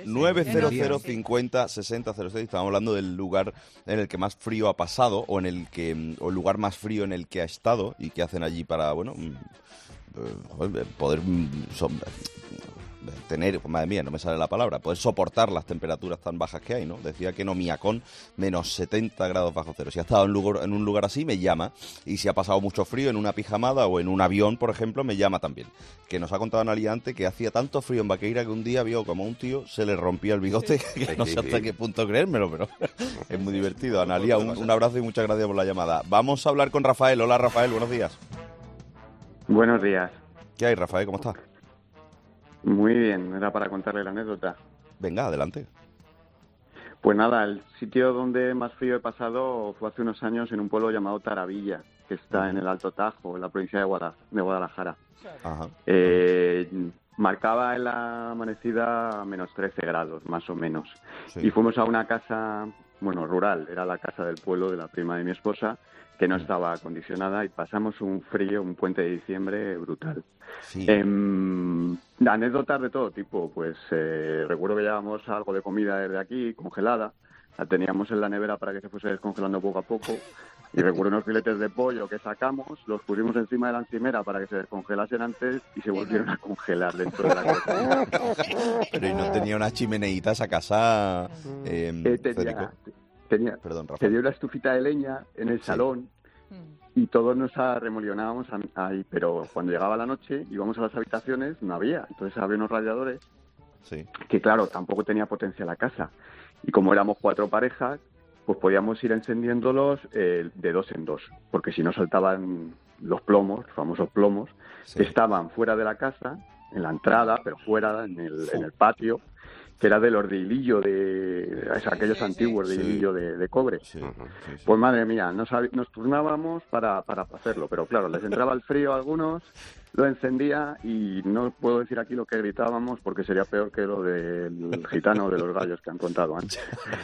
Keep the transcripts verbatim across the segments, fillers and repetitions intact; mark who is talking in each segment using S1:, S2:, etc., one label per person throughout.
S1: nueve cero cero cincuenta sesenta cero seis. Estamos hablando del lugar en el que más frío ha pasado o en el que o el lugar más frío en el que ha estado y qué hacen allí para, bueno, poder tener, madre mía, no me sale la palabra, poder soportar las temperaturas tan bajas que hay, ¿no? Decía que Nomiacón, menos setenta grados bajo cero. Si ha estado en, lugar, en un lugar así, me llama. Y si ha pasado mucho frío en una pijamada o en un avión, por ejemplo, me llama también. Que nos ha contado Analia antes que hacía tanto frío en Vaqueira que un día vio como a un tío se le rompía el bigote, que no sé hasta qué punto creérmelo, pero es muy divertido. Analia, un, un abrazo y muchas gracias por la llamada. Vamos a hablar con Rafael. Hola, Rafael, buenos días.
S2: Buenos días.
S1: ¿Qué hay, Rafael? ¿Cómo estás?
S2: Muy bien, era para contarle la anécdota.
S1: Venga, adelante.
S2: Pues nada, el sitio donde más frío he pasado fue hace unos años en un pueblo llamado Taravilla, que está en el Alto Tajo, en la provincia de, Guada- de Guadalajara.
S1: Ajá.
S2: Eh, marcaba en la amanecida menos trece grados, más o menos. Sí. Y fuimos a una casa, bueno, rural, era la casa del pueblo de la prima de mi esposa, que no estaba acondicionada y pasamos un frío, un puente de diciembre brutal. Sí. Eh, anécdotas de todo tipo, pues eh, recuerdo que llevábamos algo de comida desde aquí, congelada, la teníamos en la nevera para que se fuese descongelando poco a poco, y recuerdo unos filetes de pollo que sacamos, los pusimos encima de la encimera para que se descongelasen antes y se volvieron a congelar dentro de la cocina.
S1: Pero ¿y no tenía una chimeneita esa casa, eh,
S2: eh, tenía, tenía,
S1: Perdón, Rafael.
S2: tenía una estufita de leña en el sí. salón, y todos nos arremolionábamos ahí, pero cuando llegaba la noche íbamos a las habitaciones, no había, entonces había unos radiadores sí. que claro, tampoco tenía potencia la casa, y como éramos cuatro parejas, pues podíamos ir encendiéndolos eh, de dos en dos, porque si no saltaban los plomos, los famosos plomos, sí. que estaban fuera de la casa, en la entrada, pero fuera, en el, en el patio, que era de los de hilillo, de o sea, aquellos sí, antiguos sí. de hilillo de, de cobre. Sí, sí, sí. Pues madre mía, nos, nos turnábamos para, para hacerlo, pero claro, les entraba el frío a algunos, lo encendía y no puedo decir aquí lo que gritábamos porque sería peor que lo del gitano de los gallos que han contado antes.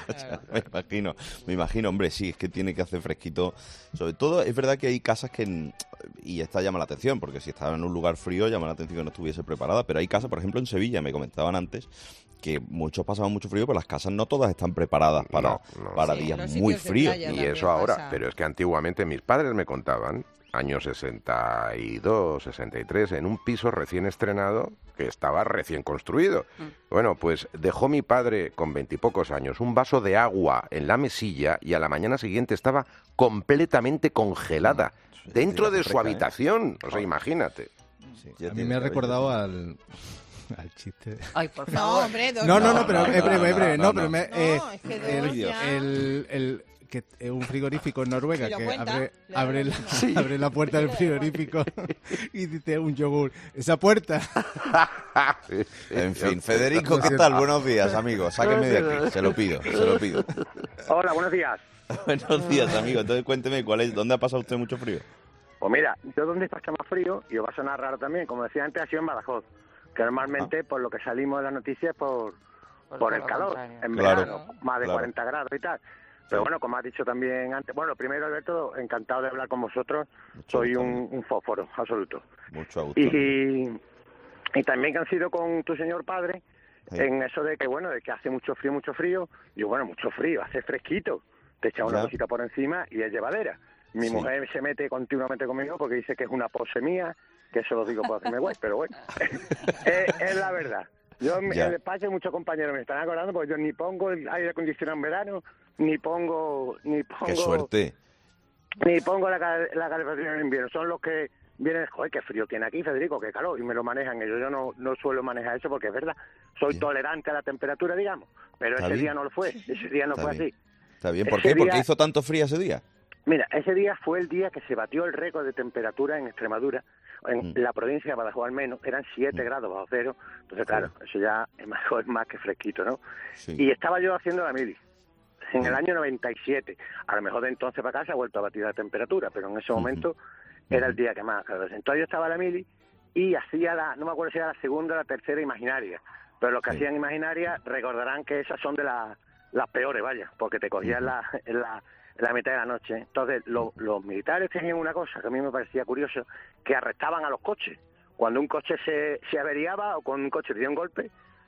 S1: me imagino, me imagino, hombre, sí, es que tiene que hacer fresquito. Sobre todo, es verdad que hay casas que, y esta llama la atención, porque si estaba en un lugar frío llama la atención que no estuviese preparada, pero hay casas, por ejemplo, en Sevilla, me comentaban antes, que muchos pasaban mucho frío, pero las casas no todas están preparadas para, no, no. para sí, días muy fríos.
S3: Y eso ahora, pasa. Pero es que antiguamente mis padres me contaban, años sesenta y dos, sesenta y tres, en un piso recién estrenado que estaba recién construido. Mm. Bueno, pues dejó mi padre con veintipocos años un vaso de agua en la mesilla y a la mañana siguiente estaba completamente congelada mm. dentro de su habitación. ¿eh? O sea, imagínate.
S4: Sí, a mí me ha recordado al... al chiste.
S5: Ay, por favor.
S4: No, hombre, no, no, no, pero es breve, es breve. No, pero me, eh, no, es que el, el, el, que es un frigorífico en Noruega que cuenta, abre, abre, la, sí. abre la puerta del frigorífico y dice un yogur. Esa puerta.
S1: En fin, Federico, ¿qué tal? Buenos días, amigo. Sáqueme de aquí. Se lo pido, se lo pido.
S6: Hola, buenos días.
S1: Buenos días, amigo. Entonces cuénteme, ¿cuál es, ¿dónde ha pasado usted mucho frío?
S6: Pues mira, yo donde pasa más frío, y os va a sonar raro también, como decía antes, ha sido en Badajoz. Que normalmente, ah. por lo que salimos de las noticias, por, por, por el calor, en
S1: claro,
S6: verano, más de claro. cuarenta grados y tal. Pero sí. bueno, como has dicho también antes, bueno, primero, Alberto, encantado de hablar con vosotros. Mucho Soy un, un fósforo absoluto.
S1: Mucho gusto.
S6: Y, y también que han sido con tu señor padre, sí. en eso de que, bueno, de que hace mucho frío, mucho frío. Y bueno, mucho frío, hace fresquito. Te echa una cosita por encima y es llevadera. Mi sí. mujer se mete continuamente conmigo porque dice que es una pose mía, que eso lo digo por hacerme guay, pero bueno, es, es la verdad. Yo en el despacho muchos compañeros me están acordando porque yo ni pongo el aire acondicionado en verano, ni pongo... ni pongo
S1: ¡Qué suerte!
S6: Ni pongo la, la calefacción en invierno. Son los que vienen, joder, qué frío tiene aquí, Federico, qué calor, y me lo manejan ellos. Yo no, no suelo manejar eso porque es verdad, soy bien. tolerante a la temperatura, digamos, pero Está ese bien. día no lo fue, ese día no Está fue
S1: bien.
S6: así.
S1: Está bien, ¿por ese qué? Día... ¿Por qué hizo tanto frío ese día?
S6: Mira, ese día fue el día que se batió el récord de temperatura en Extremadura, en mm. la provincia de Badajoz al menos, eran siete mm. grados bajo cero, entonces claro, sí. eso ya es más, es más que fresquito, ¿no? Sí. Y estaba yo haciendo la mili, en mm. el año noventa y siete, a lo mejor de entonces para acá se ha vuelto a batir la temperatura, pero en ese mm-hmm. momento era el día que más, claro. Entonces yo estaba en la mili y hacía la, no me acuerdo si era la segunda o la tercera imaginaria, pero los que sí. hacían imaginaria recordarán que esas son de las, las peores, vaya, porque te cogían mm-hmm. la, en la la mitad de la noche. Entonces, lo, los militares tenían una cosa que a mí me parecía curioso, que arrestaban a los coches. Cuando un coche se, se averiaba o con un coche le dio un golpe,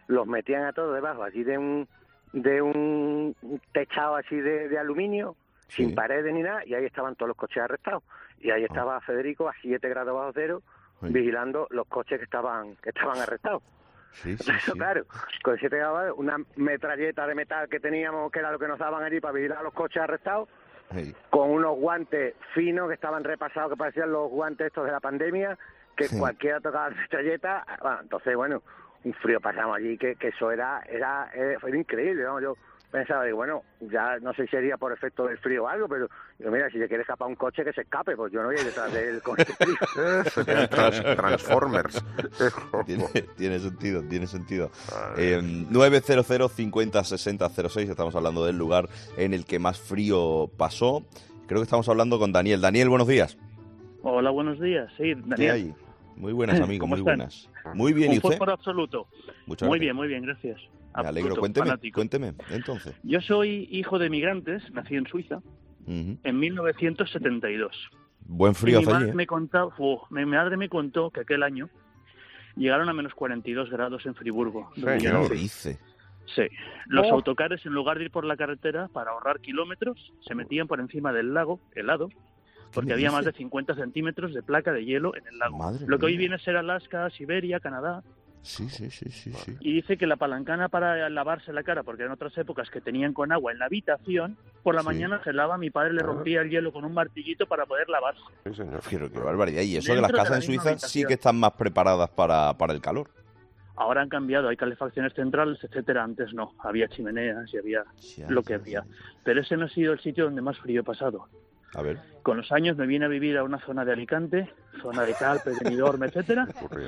S6: los metían a todos debajo allí de un de un techado así de, de aluminio, sí. sin paredes ni nada, y ahí estaban todos los coches arrestados. Y ahí estaba Federico a siete grados bajo cero, sí. vigilando los coches que estaban que estaban arrestados.
S1: Sí, sí,
S6: Eso,
S1: sí.
S6: claro, con siete grados, una metralleta de metal que teníamos, que era lo que nos daban allí para vigilar los coches arrestados, sí. con unos guantes finos que estaban repasados, que parecían los guantes estos de la pandemia, que sí. cualquiera tocaba la metralleta. Bueno, entonces, bueno, un frío pasamos allí, que, que eso era, era, era, era increíble, ¿no? Yo pensaba, digo, bueno, ya no sé si sería por efecto del frío o algo, pero digo, mira, si se quiere escapar un coche, que se escape, pues yo no voy a ir detrás de él con este frío.
S3: Trans, Transformers.
S1: tiene, tiene sentido, tiene sentido. Eh, nueve cero cero cincuenta sesenta cero seis, estamos hablando del lugar en el que más frío pasó. Creo que estamos hablando con Daniel. Daniel, buenos días.
S5: Hola, buenos días. Sí, Daniel.
S1: ¿Qué hay? Muy buenas, amigo, muy
S5: están?
S1: buenas. Muy bien,
S5: un
S1: ¿y usted?
S5: fósforo absoluto.
S1: Muchas
S5: muy
S1: gracias.
S5: bien, muy bien, gracias.
S1: Me
S5: absoluto,
S1: alegro. Cuénteme,
S5: fanático.
S1: cuénteme, entonces.
S5: Yo soy hijo de migrantes, nací en Suiza, uh-huh. en mil novecientos setenta y dos.
S1: Buen frío
S5: hace
S1: allí,
S5: allí,
S1: ¿eh?
S5: me contaba, uh, mi madre me contó que aquel año llegaron a menos cuarenta y dos grados en Friburgo.
S1: ¿Qué no dice?
S5: Sí. Los
S6: oh.
S5: autocares, en lugar de ir por la carretera para ahorrar kilómetros, se metían por encima del lago, helado, porque había
S1: dice?
S5: más de cincuenta centímetros de placa de hielo en el lago.
S1: Madre
S5: Lo que
S1: mía.
S5: hoy viene a ser Alaska, Siberia, Canadá.
S1: Sí, sí, sí, sí, sí.
S5: Y dice que la palancana para lavarse la cara, porque en otras épocas que tenían con agua en la habitación, por la
S1: sí.
S5: mañana se lava, mi padre le rompía el hielo con un martillito para poder lavarse.
S3: Sí, señor.
S1: Pero qué barbaridad. Y eso,
S5: Dentro
S1: que las casas
S5: de
S1: en
S5: la
S1: Suiza
S5: misma
S1: sí que están más preparadas para, para el calor.
S5: Ahora han cambiado, hay calefacciones centrales, etcétera. Antes no, había chimeneas y había
S1: ya,
S5: lo que
S1: ya,
S5: había.
S1: ya.
S5: Pero ese no ha sido el sitio donde más frío he pasado.
S1: A ver.
S5: Con los años me vine a vivir a una zona de Alicante, zona de Calpe, de Benidorm, etcétera.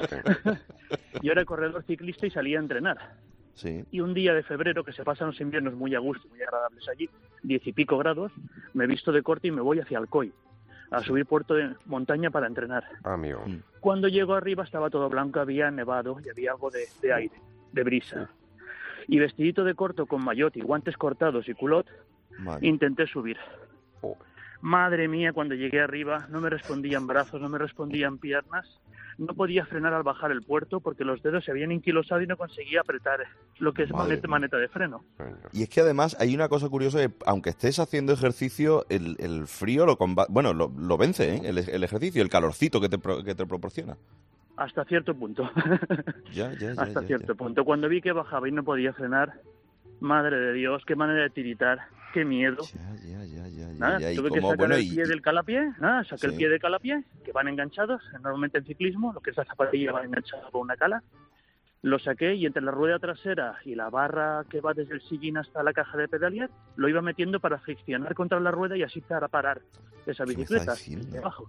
S5: Yo era corredor ciclista y salía a entrenar.
S1: Sí.
S5: Y un día de febrero, que se pasan los inviernos muy a gusto, muy agradables allí, diez y pico grados, me visto de corte y me voy hacia Alcoy, a subir puerto de montaña para entrenar.
S3: Amigo.
S5: Cuando llego arriba estaba todo blanco, había nevado y había algo de, de aire, de brisa. Y vestidito de corto con maillot y guantes cortados y culot, Madre. intenté subir.
S3: Oh.
S5: Madre mía, cuando llegué arriba no me respondían brazos, no me respondían piernas. No podía frenar al bajar el puerto porque los dedos se habían inquilosado y no conseguía apretar lo que es maneta, maneta de freno.
S1: Y es que además hay una cosa curiosa, que aunque estés haciendo ejercicio, el, el frío lo comba- bueno, lo, lo vence, ¿eh? el, el ejercicio, el calorcito que te, pro- que te proporciona.
S5: Hasta cierto punto.
S1: Ya, ya, ya,
S5: Hasta
S1: ya,
S5: cierto
S1: ya.
S5: punto. Cuando vi que bajaba y no podía frenar, madre de Dios, qué manera de tiritar, qué miedo.
S1: Ya, ya, ya, ya, ya,
S5: Nada,
S1: ya. Y
S5: tuve que
S1: como,
S5: sacar
S1: bueno,
S5: el
S1: y-
S5: pie
S1: y-
S5: del calapié, nada, saqué
S1: Sí.
S5: el pie del calapié, que van enganchados, normalmente en ciclismo, lo que es la zapatilla va enganchada con una cala. Lo saqué y entre la rueda trasera y la barra que va desde el sillín hasta la caja de pedalear, lo iba metiendo para friccionar contra la rueda y así para parar esa
S1: ¿Qué me
S5: bicicleta.
S1: estás diciendo?
S5: Debajo.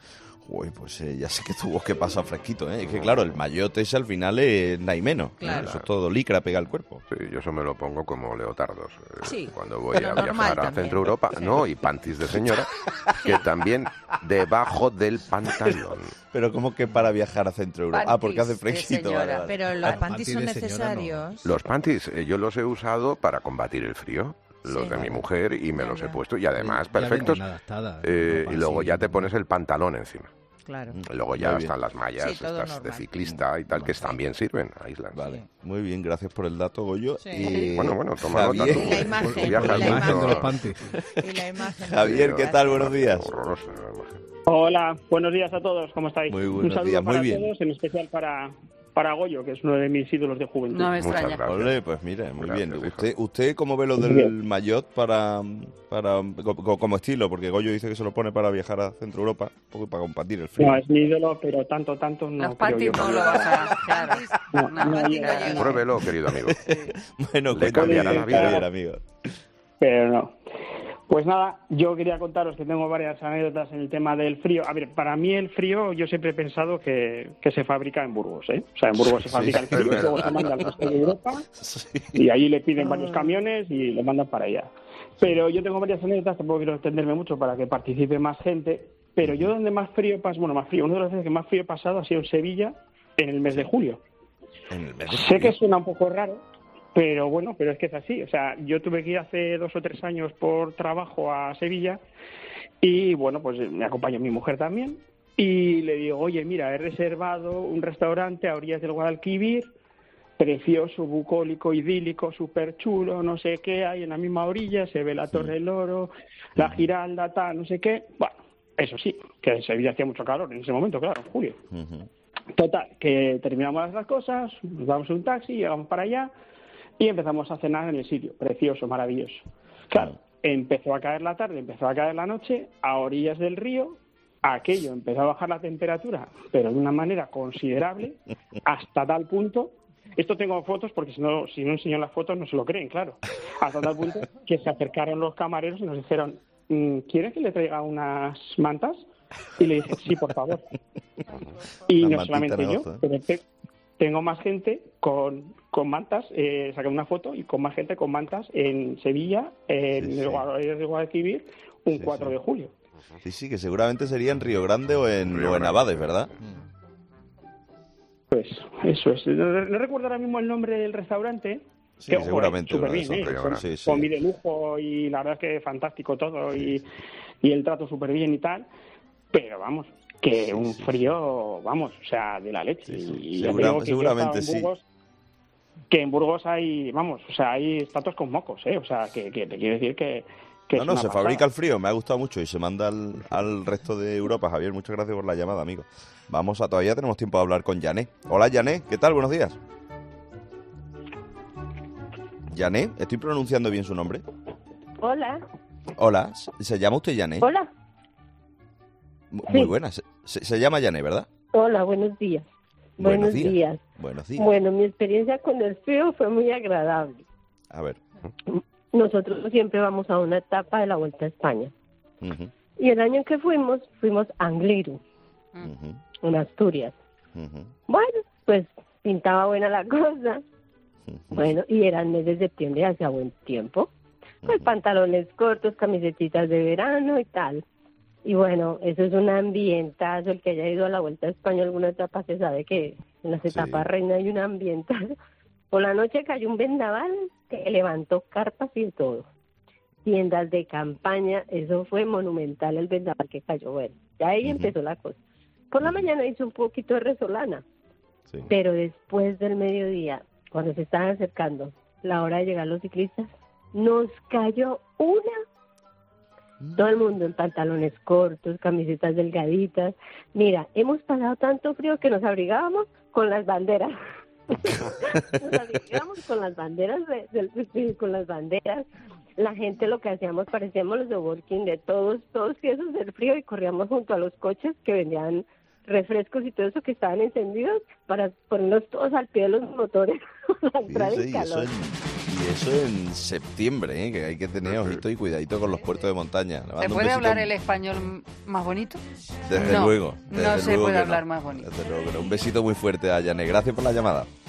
S1: Uy, pues eh, ya sé que tuvo que pasar fresquito, ¿eh? Es que claro, el maillot ese al final es nada y menos.
S7: Claro.
S1: Eso es todo licra, pega al cuerpo.
S3: Sí, yo eso me lo pongo como leotardos. eh,
S7: Sí,
S3: cuando voy
S7: pero
S3: a
S7: normal
S3: viajar a
S7: también.
S3: Centro Europa. No, y panties de señora, que también debajo del pantalón.
S1: Pero como que para viajar a Centro Europa. Ah, porque hace
S7: Panties de
S1: fresquito.
S7: señora.
S1: Vale, vale.
S7: Pero los
S4: Ah,
S7: panties son
S4: panties de señora, no.
S7: necesarios.
S3: Los panties, eh, yo los he usado para combatir el frío. Los
S7: Sí.
S3: de mi mujer y me
S7: Ya,
S3: los he
S7: ya.
S3: puesto y además
S4: Ya
S3: perfectos.
S4: vienen adaptadas,
S3: eh,
S4: ropa
S3: y luego
S4: así.
S3: ya te pones el pantalón encima.
S7: Claro.
S3: Y luego ya
S1: Muy bien.
S3: están las mallas
S7: Sí, todo
S3: estas de
S7: normal.
S3: ciclista y tal, que
S1: Vale.
S3: también sirven, aíslan.
S1: Vale,
S7: Sí.
S1: muy bien, gracias por el dato, Goyo.
S7: Sí.
S1: Y
S3: Bueno, bueno, toma
S1: Javier,
S3: nota tú.
S7: Y la imagen,
S3: Tú
S7: y
S3: viajas
S7: la
S3: mucho.
S7: imagen.
S4: de los panties.
S7: Y la imagen.
S1: Javier, ¿qué tal? Buenos días.
S3: Horrorosa la imagen.
S8: Hola, buenos días a todos, ¿cómo estáis?
S1: Muy
S8: Un
S1: buenos
S8: saludo
S1: días, muy
S8: para
S1: bien.
S8: todos, en especial para, para Goyo, que es uno de mis ídolos de juventud.
S7: No me
S3: Muchas
S7: extraña.
S3: gracias.
S1: Ole, pues mira, muy
S3: Gracias,
S1: bien.
S3: hijo.
S1: ¿Usted, ¿Usted cómo ve lo
S8: Muy
S1: del
S8: bien.
S1: maillot para, para co- co- como estilo? Porque Goyo dice que se lo pone para viajar a Centro Europa, un poco para combatir el frío.
S8: No, es mi ídolo, pero tanto, tanto no
S7: Los
S8: creo
S7: panties
S8: yo.
S7: no lo vas a... Claro.
S8: No,
S7: No,
S8: no
S7: panties
S8: llega.
S7: no llega.
S3: Pruébelo, querido amigo.
S1: Bueno,
S3: Le
S1: cuéntame,
S3: cambiará la vida.
S1: Javier, amigo.
S8: Pero no. Pues nada, yo quería contaros que tengo varias anécdotas en el tema del frío. A ver, para mí el frío yo siempre he pensado que, que se fabrica en Burgos, ¿eh? O sea, en Burgos se
S1: Sí,
S8: fabrica el
S1: es
S8: frío y
S1: verdad.
S8: luego se manda al resto de Europa
S1: Sí.
S8: y ahí le piden varios camiones y lo mandan para allá. Pero yo tengo varias anécdotas, tampoco quiero extenderme mucho para que participe más gente, pero yo donde más frío pas bueno, más frío, una de las veces que más frío he pasado ha sido en Sevilla en el mes de julio.
S1: En el mes de
S8: Sé que
S1: julio.
S8: suena un poco raro, pero bueno, pero es que es así. O sea, yo tuve que ir hace dos o tres años por trabajo a Sevilla y bueno, pues me acompañó mi mujer también y le digo, oye, mira, he reservado un restaurante a orillas del Guadalquivir precioso, bucólico, idílico, súper chulo, no sé qué, hay en la misma orilla, se ve la Torre del Oro, la Giralda, tal, no sé qué. Bueno, eso sí, que en Sevilla hacía mucho calor en ese momento, claro, en julio. Uh-huh. Total, que terminamos las cosas, nos damos un taxi, llegamos para allá y empezamos a cenar en el sitio, precioso, maravilloso. Claro, empezó a caer la tarde, empezó a caer la noche, a orillas del río, aquello empezó a bajar la temperatura, pero de una manera considerable, hasta tal punto... Esto tengo fotos porque si no, si no enseño las fotos no se lo creen, claro. Hasta tal punto que se acercaron los camareros y nos dijeron, ¿quieres que le traiga unas mantas? Y le dije, sí, por favor. Y no solamente yo, pero te, tengo más gente con, con mantas, eh, saqué una foto y con más gente con mantas en Sevilla, en sí, sí. el Guadalquivir, un sí, cuatro sí. de julio.
S1: Sí, sí, que seguramente sería en Río Grande o en, o en Abades, ¿verdad?
S8: Pues eso es. No, no recuerdo ahora mismo el nombre del restaurante.
S1: Sí, que, seguramente.
S8: Súper bien, ¿eh? Con, sí, sí. con de lujo y la verdad es que fantástico todo sí. y, y el trato súper bien y tal. Pero vamos, que sí, un frío, vamos, o sea, de la leche. Sí, sí. Y
S1: Segura, seguramente sí.
S8: Burgos, que en Burgos hay, vamos, o sea, hay estatuas con mocos, ¿eh? O sea, que, que te quiero decir que... que
S1: no,
S8: es
S1: no,
S8: una
S1: se
S8: pasada.
S1: Fabrica el frío, me ha gustado mucho y se manda al, al resto de Europa. Javier, muchas gracias por la llamada, amigo. Vamos a, todavía tenemos tiempo de hablar con Jané. Hola, Jané, ¿qué tal? Buenos días. Jané, ¿estoy pronunciando bien su nombre?
S9: Hola.
S1: Hola, ¿se llama usted Jané?
S9: Hola.
S1: Muy
S9: sí.
S1: buena, se, se, se llama Jané, ¿verdad?
S9: Hola, buenos días. Buenos, buenos días. días.
S1: Buenos días.
S9: Bueno, mi experiencia con el frío fue muy agradable.
S1: A ver.
S9: Nosotros siempre vamos a una etapa de la Vuelta a España.
S1: Uh-huh.
S9: Y el año que fuimos, fuimos a Angliru, uh-huh. en Asturias.
S1: Uh-huh.
S9: Bueno, pues pintaba buena la cosa. Uh-huh. Bueno, y era el mes de septiembre, hacía buen tiempo. Pues uh-huh. pantalones cortos, camisetitas de verano y tal. Y bueno, eso es un ambientazo. El que haya ido a la Vuelta a España alguna etapa se sabe que en las etapas sí. reina hay un ambientazo. Por la noche cayó un vendaval que levantó carpas y todo. Tiendas de campaña, eso fue monumental el vendaval que cayó. Bueno, ya ahí uh-huh. empezó la cosa. Por la mañana hizo un poquito de resolana, sí. pero después del mediodía, cuando se estaban acercando la hora de llegar los ciclistas, nos cayó una. Uh-huh. Todo el mundo en pantalones cortos, camisetas delgaditas. Mira, hemos pasado tanto frío que nos abrigábamos con las banderas. Nos abrigábamos con las banderas de, de, con las banderas. La gente lo que hacíamos, parecíamos los de Walking de todos, todos tiesos del frío y corríamos junto a los coches que vendían refrescos y todo eso que estaban encendidos para ponernos todos al pie de los motores para entrar
S1: sí,
S9: en calor.
S1: Eso en, y eso en septiembre, ¿eh? Que hay que tener ojito y cuidadito con los puertos de montaña.
S7: ¿Se puede hablar el español más bonito?
S1: Desde
S7: no,
S1: luego. Desde
S7: no se
S1: luego
S7: puede
S1: no.
S7: hablar más bonito.
S1: Desde luego que no. Un besito muy fuerte a Jané. Gracias por la llamada.